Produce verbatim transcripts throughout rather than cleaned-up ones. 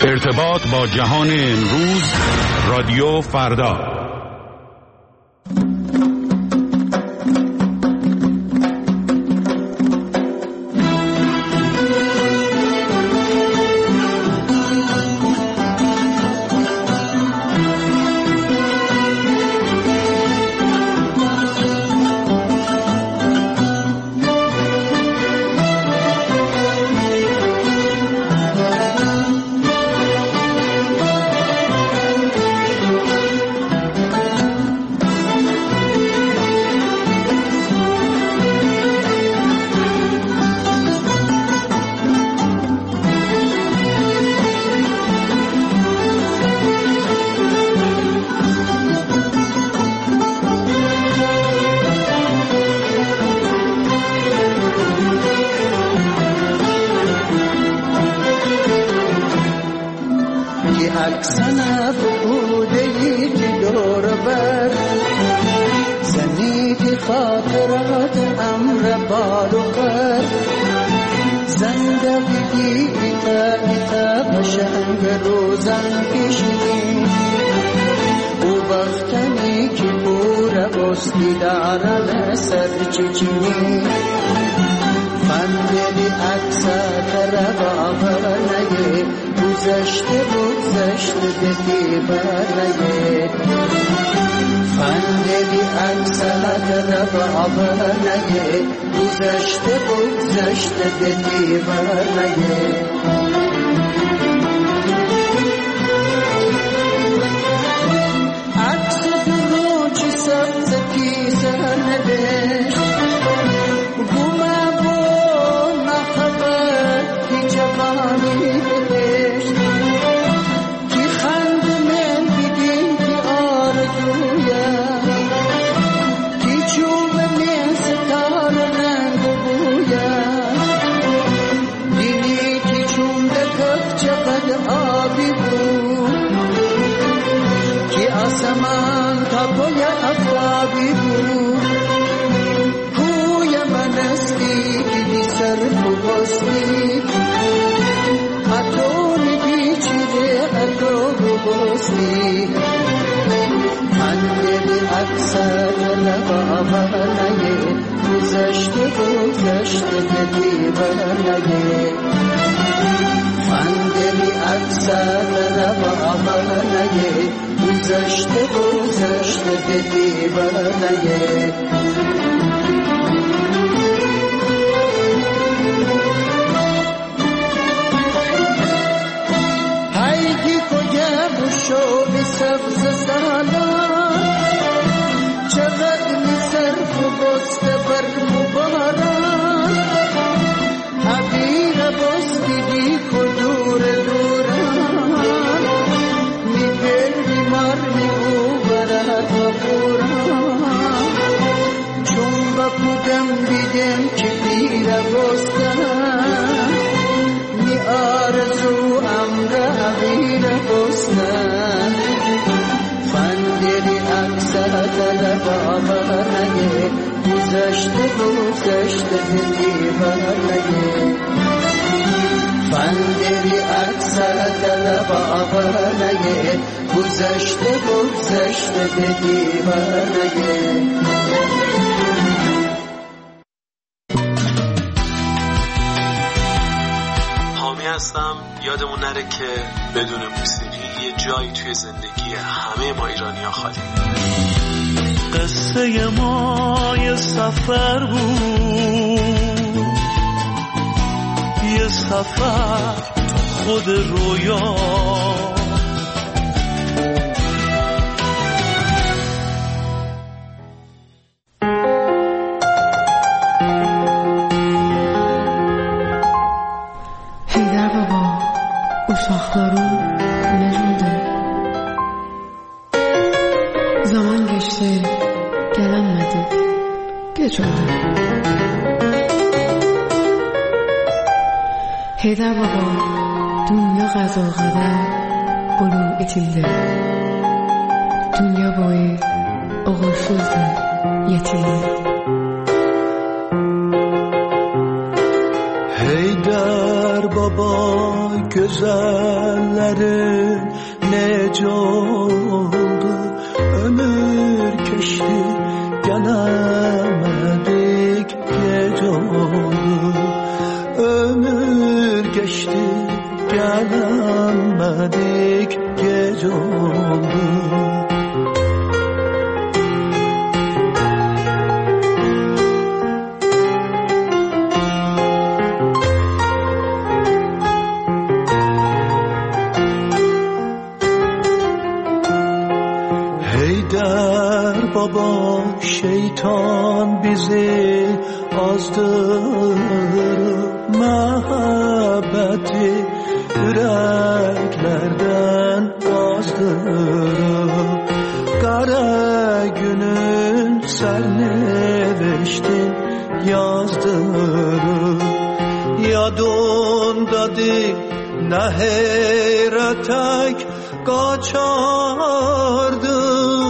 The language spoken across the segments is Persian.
ارتباط با جهان امروز، رادیو فردا. حامی هستم. یادمون نره که بدون موسیقی یه جایی توی زندگی همه ما ایرانی‌ها خالی. قصه ما یه سفر بود، یه سفر خود رویا، هیدر بابا uşaqları necədir? Zaman geçti, gələnmədik, geç oldu. Heydər baba, dünya qəzal qədər ölüm itildi. Dünya boyu oğulsuzdu, yetildi. Heydər baba baba güzellerin nece oldu, ömür geçti gelemedik gece oldu, ömür geçti gelemedik gece oldu. Baba şeytan bizi azdırıp muhabbeti yüreklerden azdırıp kara günün serneveştin yazdırıp yadındadır ne heyretek kaçardı.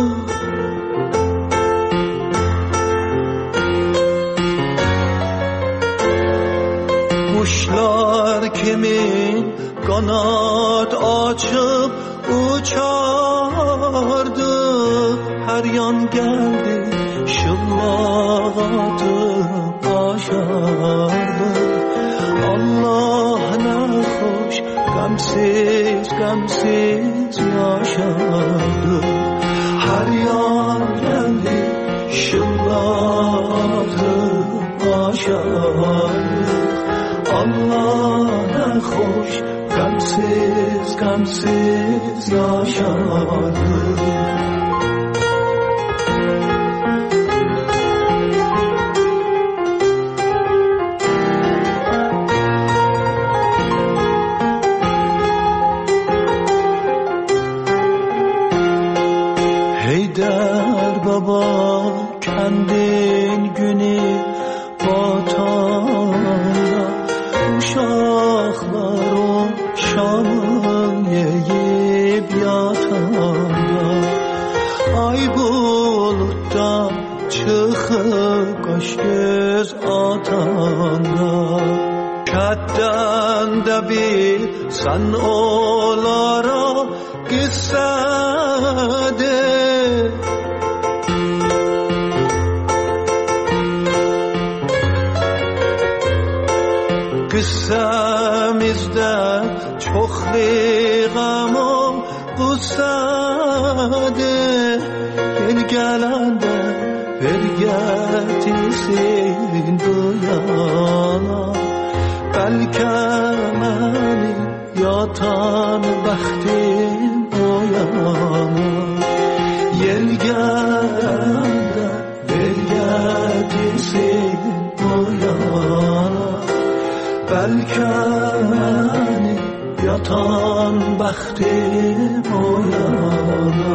Kuşlar kimin kanat açıp uçardı, her yan geldi şıllah atıp aşardı. Allah ne hoş gamsiz gamsiz yaşardı, her yan geldi şıllah atıp aşardı. Allah ne hoş gamsiz gamsiz yaşardı. Heydar baba kendin günü vatanda, uşaklar o şamın yiyip yatanda, ay buluttan çıkıp kaş göz atanda, kadden de bir sen olara gitsede. Kıssamizde çok liğamım bu sade, gel gelende ver getirsin bu yana. Belki benim yatan baxtim o yana, yel gelende ver getirsin bu yana. Belki benim yatan baxtim o yana.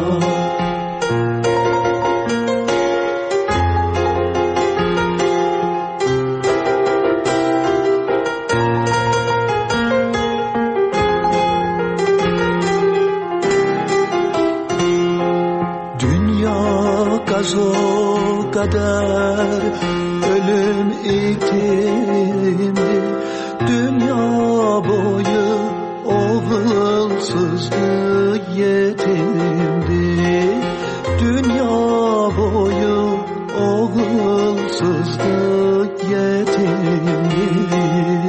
Dünya gazo kadar ölüm ikindi, dünya boyu oğulsuzluk yetimdi, dünya boyu oğulsuzluk yetimdi.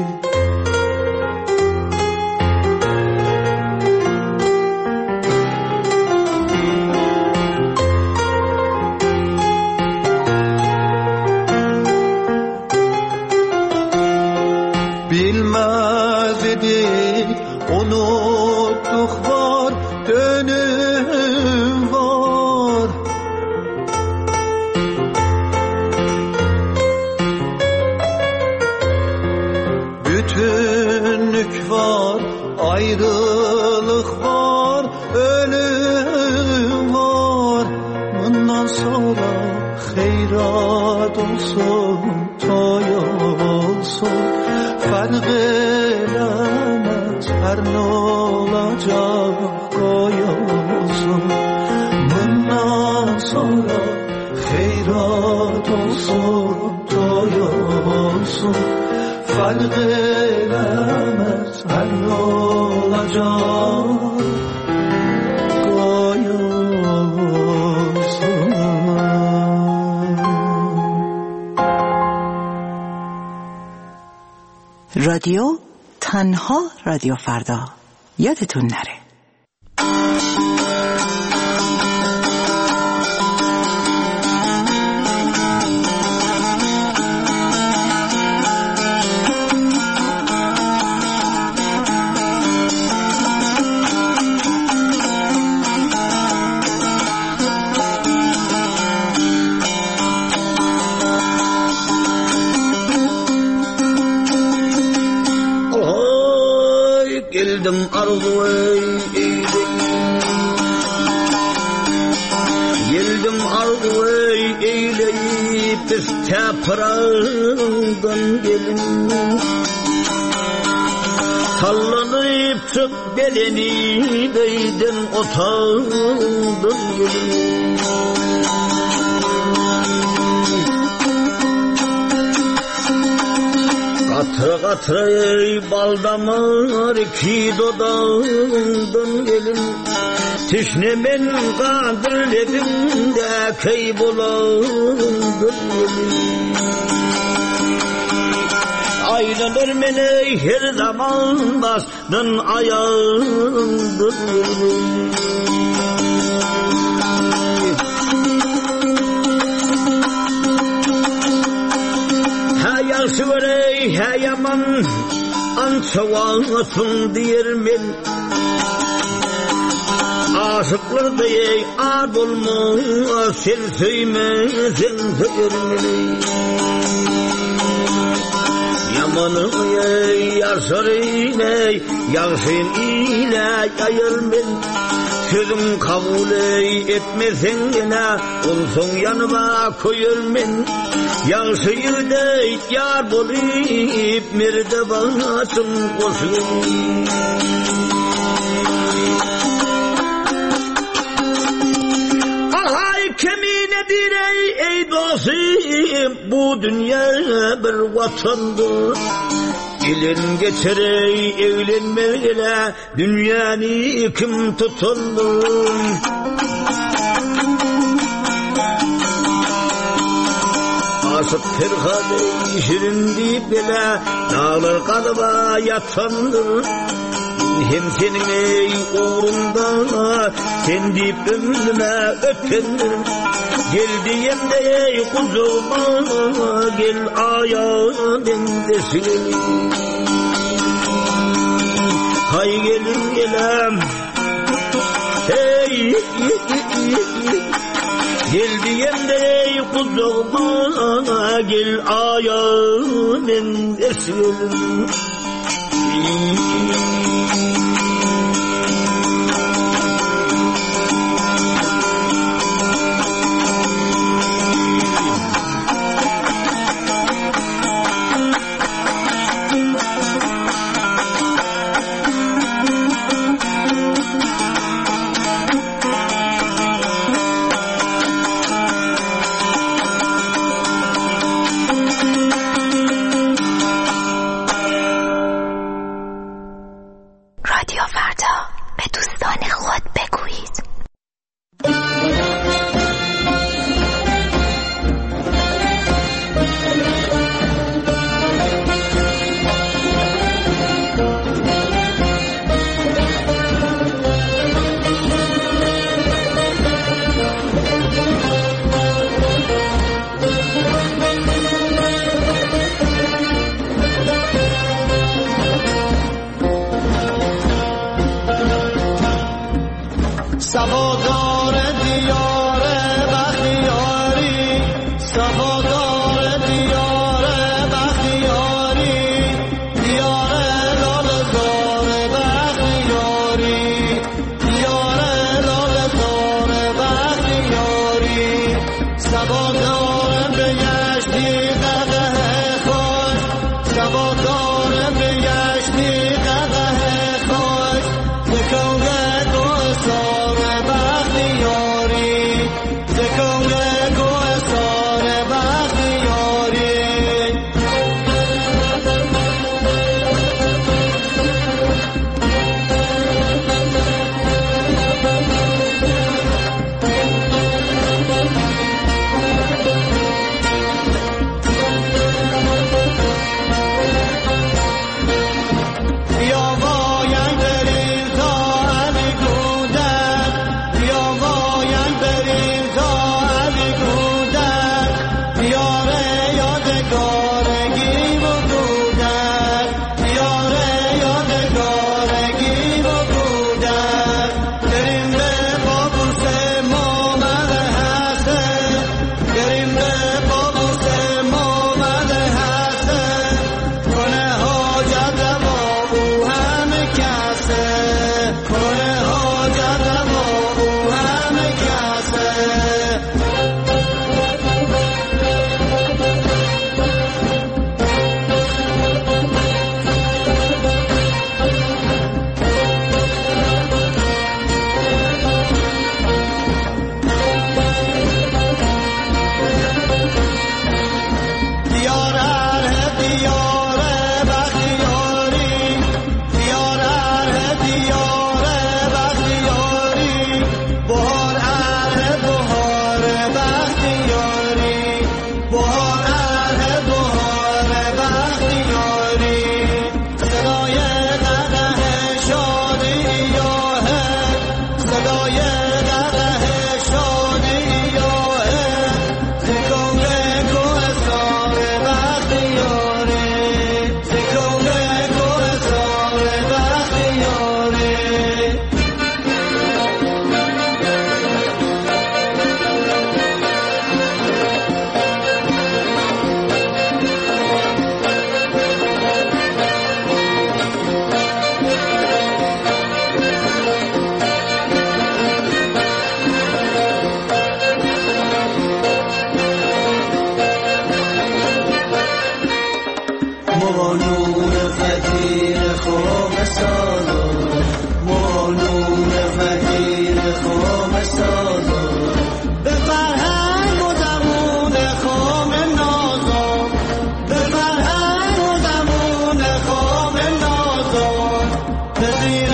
Bilmez idik, unuttuk var, dönüm var. Bütünlük var, ayrılık var, ölüm var. Bundan sonra hayrat olsun, toy olsun. Fark elemez her ne olacak koyulsun. Bundan sonra hayrat olsun, toy olsun. halk eylemez hal olacak رادیو تنها رادیو فردا یادتون نره. Geldim arzuya Geldim arzuya eyleyip isteprandan gelin Sallanıp çık beleni değdin otağından gelin Katra katra bal damar ki dodağından gelin Tişnemen kandırledim de kaybolandan gelin Aynalar mene her zaman bastın ayağından gelin Süverey heyaman ançavansın diyermen Aşıklar deyey ad olmaz sen söymezsen söylermen Yamanı yey yarsar ile yağsın ile yayırmen Sözüm kabul etmesen gene olsun yanıma koyurmen Yansıyır dey yar bolayıp merde bağatım olsun Ahay keminedir ey ey dostum Bu dünya bir vatandır Gelin geçerey evlenmeyle dünyanı kim tutundur Aşık terhade şirin deyip bile dağlar kadıba yatandır Hem senin ey uğrunda sen deyip ömrüme ötendir Gel diyem de ey kuzuma gel ayağa bendesin Hay gelin gelem Hey Gel diyem de ey kuzuma gel ayağa bendesin Bye.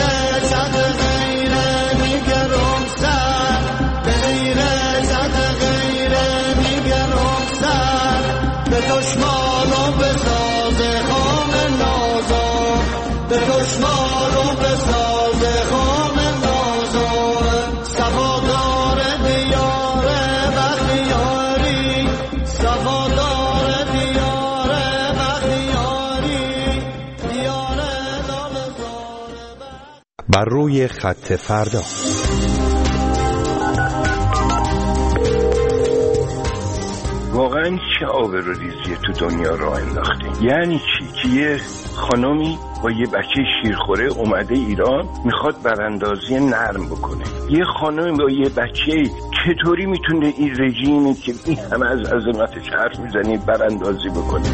عزت غیره دیگه رخصت، به غیر عزت غیره دیگه رخصت، به دشمن و به ساز خام نازا، به دشمن و به ساز خام نازا، صفادار دیار بختیاری، صفادار دیار بختیاری، دیار لالزار بخت. بر روی خط فردا. واقعا چه آبروریزی تو دنیا راه انداخته؟ یعنی چی؟ که یه خانمی با یه بچه شیرخوره اومده ایران میخواد براندازی نرم بکنه. یه خانمی با یه بچه چطوری میتونه این رژیمی که این همه از عظمتش حرف میزنی براندازی بکنه؟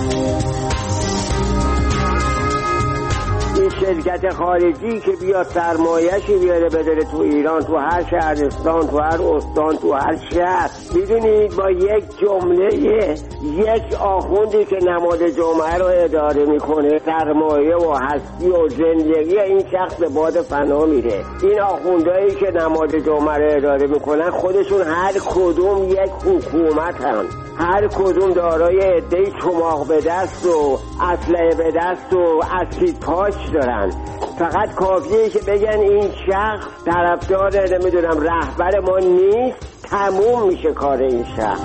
این شرکت خارجی که بیاد سرمایه‌شی بیاره بداره تو ایران، تو هر شهرستان، تو هر استان، تو هر شهر، میدونید با یک جمله یک آخوندی که نماد جمعه رو اداره میکنه سرمایه و هستی و زندگی این شخص به باد فنا میره. این آخوندهایی که نماد جمعه رو اداره میکنن خودشون هر کدوم یک حکومت هم، هر کدوم دارای عده‌ای چماق به دست و اسلحه به دست و اسید پاچ دارن. فقط کافیه که بگن این شخص طرفدار نمیدونم رهبر ما نیست، تموم میشه کار این شخص.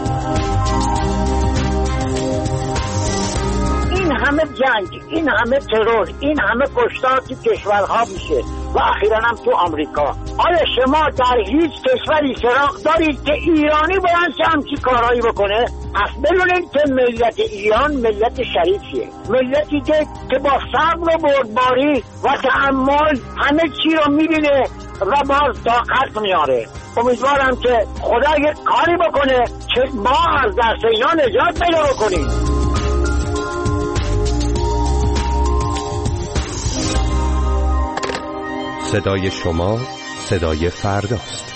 این همه جنگ، این همه ترور، این همه کشتار تو کشورها میشه و اخیراً هم تو آمریکا. آیا شما در هیچ کشوری سراغ دارید که ایرانی باید همچی کارهایی بکنه؟ پس بدونید که ملت ایران ملت شریفیه، ملتی که که با صبر و بردباری و تحمل همه چی رو میبینه و باز طاقت میاره. امیدوارم که خدا یک کاری بکنه که ما از دست اینا نجات پیدا بکنیم. صدای شما صدای فرداست.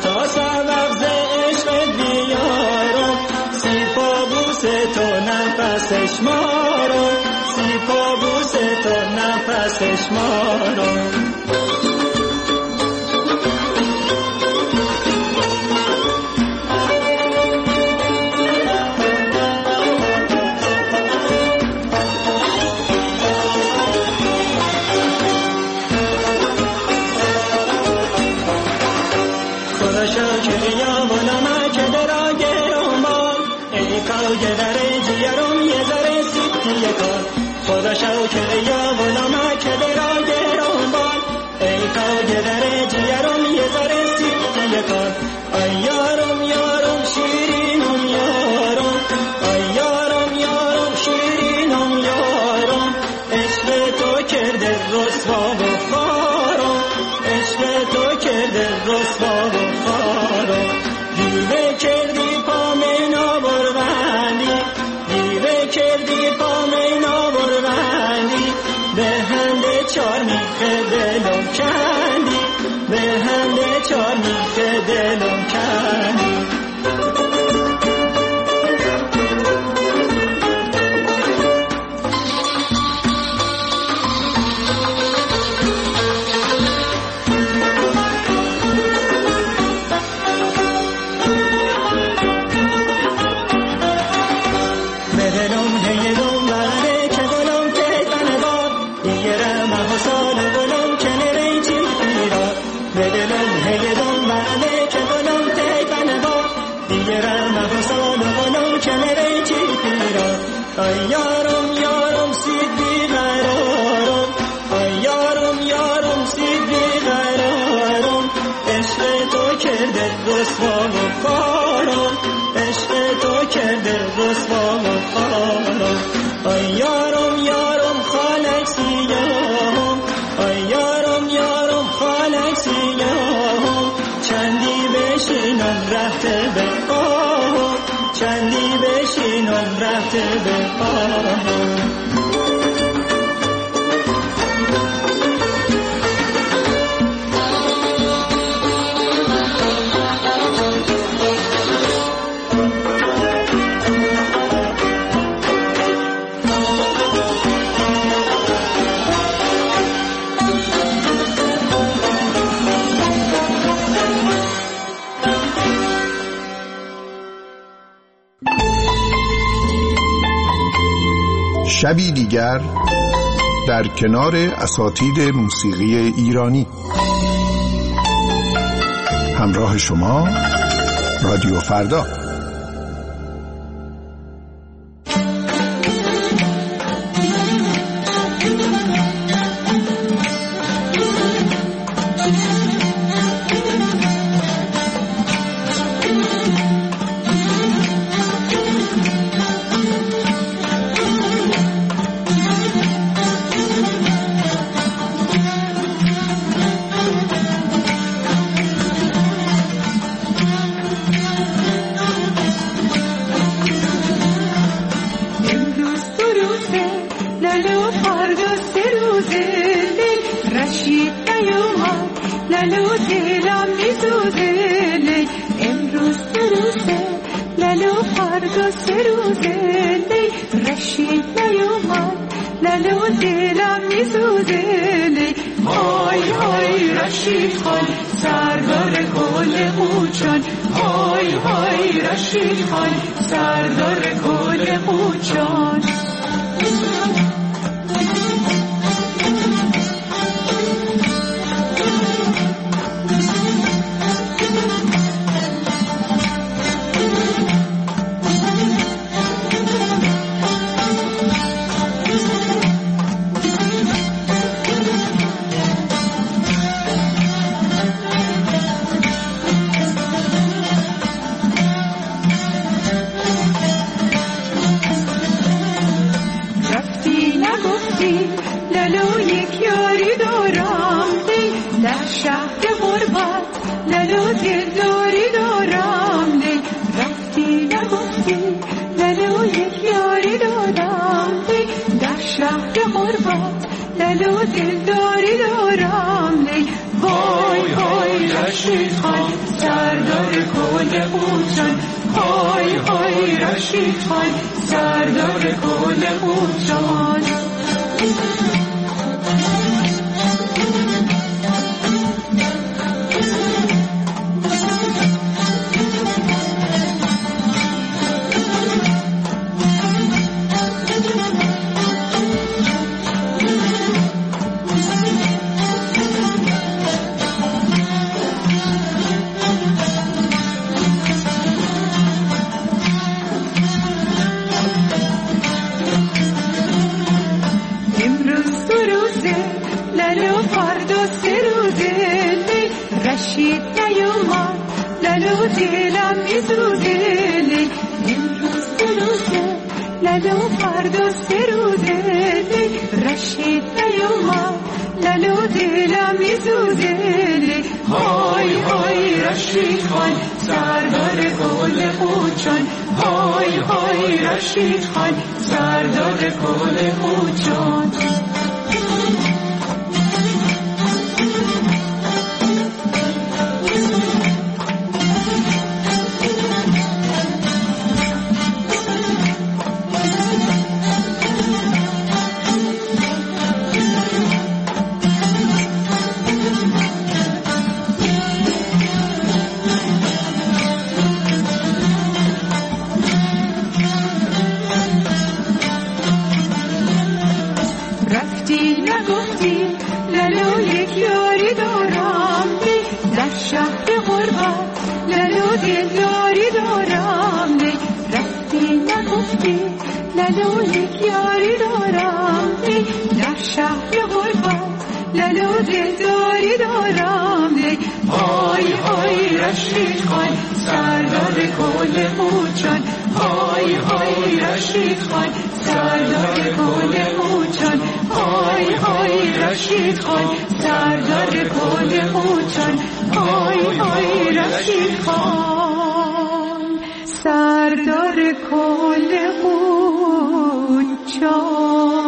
تا سبق ز عشق بیارم سیپا بوس تو نفسش مارم سیپا بوس تو نفسش مارم خدا شکر یا غلام که درا گران باد ای کاج در جیرم یه ذره سیب کار ای یارم یارم شیرینم یارم ای یارم یارم شیرینم یارم عشق تو کرده رسوا و خارم عشق تو کرده رسوا و خارم دیوه کردی پا مینا بروندی دیوه کردی پا مینا به هنده چار میخه دلم کندی به هنده چار میخه دلم کندی رسوا و خارم عشق تو کرده رسوا و خارم ای یارم یارم خالق سیاهم ای یارم یارم خالق سیاهم چندی بشینم رفته به آهم چندی بشینم رفته به آهم شبی دیگر در کنار اساتید موسیقی ایرانی همراه شما رادیو فردا. رفتی کل قوچان، های های رشید خان سردار کل قوچان. رشید نیومد لالو دلم میسوزه، امروز دو روزه لالو فردا سه روزه. رشید نیومد لالو دلم میسوزه، های های رشید خان سردار کل قوچان، های های رشید خان سردار کل قوچان. لالو یک یاری دارم در شهر غربت، لالو دلداری دارم. های های رشید خان سردار کل قوچان، های های رشید خان سردار کل قوچان، های های رشید خان سردار کل قوچان، های های رشید خان سردار کل قوچان.